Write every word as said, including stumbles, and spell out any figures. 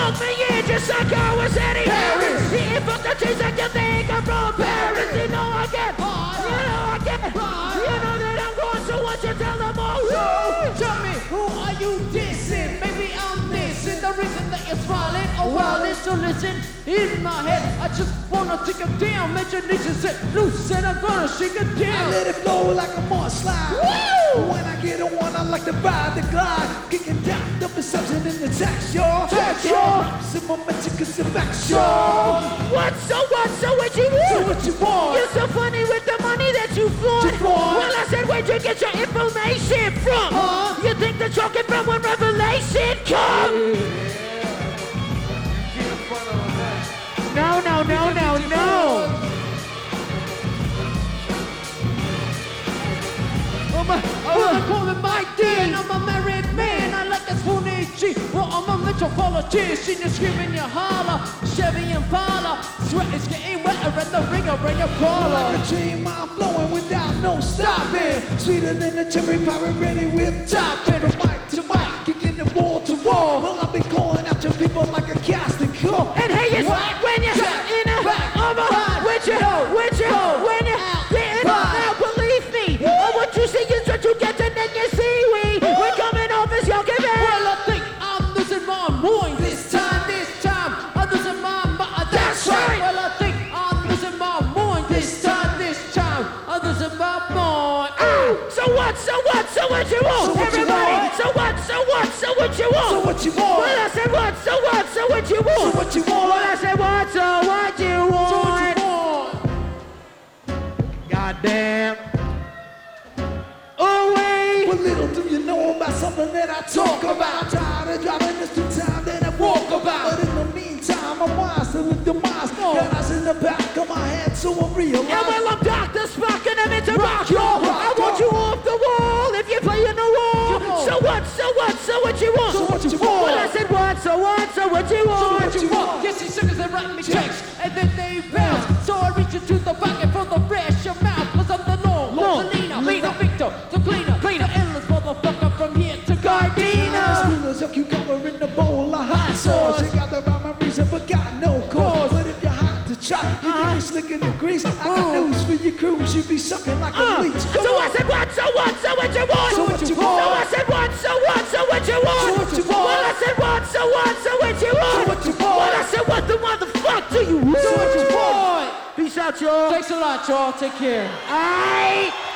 Fuck me, yeah, just like I was Eddie Harris. Yeah, fuck the cheese like you think I'm from Paris. You know I get, you know I get, you know that I'm going, so what you tell them all? So, tell me, who are you dissing? Maybe I'm missing the reason that you're smiling. Oh, well, it's to listen in my head. I just wanna take it down, make your nation set loose, and I'm gonna shake it down. I let it flow like a more slide. Woo! When I get on, I like to ride the glide, kicking down the perception in the tax, y'all. Tax, y'all. Some momentum, cause it's back, y'all. What, so what, so what you want? So what you want? You're so funny with the money that you flaunt. You flaunt. Well, I said, where'd you get your information from? Huh? You think the talking from when revelation come? No, no, no, no, no. I'm a, I'm a call me Mike Dean. I'm a married man. I like that spoon G. Well, I'm a metropolitan. You screaming, you holler. Chevy and Impala. Sweat is getting wetter and the ringer in your collar. Like a dream, I'm flowing without no stopping. Sweeter than a cherry pie, ready with topping. From mic to mic, kicking the wall to wall. Well, I've been calling out to people like a casting call. And hey, it's Whack, when you're jack, in a back, over back, with you, go, with you, go, when you're out, getting back. now, believe me. Oh, what you see is what you get, and then you see we. We're coming off as young and Well, I think I'm losing my mind this time, this time. I'm losing my mind. That's right. Well, I think I'm losing my mind this time, this time. I'm losing my mind. Oh, so what, so what, so what you want? So what you Everybody, want? so what, so what, so what you want? So what you want? Well, I said what, so what, so what you want? So what you want? Well, I said what, so what you want? So what you want? Goddamn. Oh, wait. What little do you know about something that I talk about? I'm tired of driving this through time that I walk about. But in the meantime, I'm wise to the demise. Got eyes in the back of my head, so I realize. Yeah, well, I'm Doctor Spock and I'm into rock, y'all. rock, I want rock. you off the wall if you're playing the wall. Come on. So what, so what, so what you want? So what you want? Well, I said what, so what, so what you want? So what you want? Yes, these suckers, they write me checks, and then they bounce. So I reach into the pocket for the fresh your mouth, cause I'm the norm. Norm. The leaner, Leaner. the victor, the cleaner, cleaner, endless motherfucker from here to Gardena. Spooners of cucumber in the bowl of hot sauce. You got the rhyme reason, but got no cause. But if you're hot to try, you can be slicking the grease. I got news for your crews, you be sucking like Uh, a leech. so I said what, so what, so what you want? So what you So want? I said what, so what, so what you want? So what you want? Well, I said what, so what, so what you want? So what you want? Well, I said what the motherfuck do you want? So what you want? Peace out, y'all. Thanks a lot, y'all. Take care. Aight.